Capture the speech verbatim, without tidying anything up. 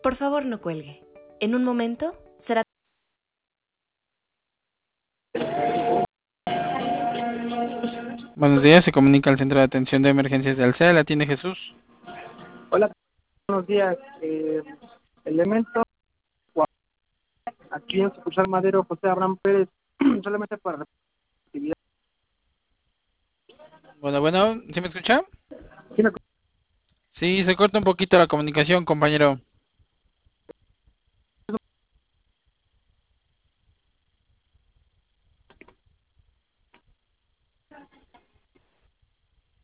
Por favor, no cuelgue. En un momento será... Buenos días, se comunica al Centro de Atención de Emergencias de Alsea, la atiende Jesús. Hola, buenos días. Eh, elemento aquí en sucursal Madero, José Abraham Pérez, solamente para actividad. Bueno, bueno, ¿sí me escucha? Sí, me- Sí, se corta un poquito la comunicación, compañero.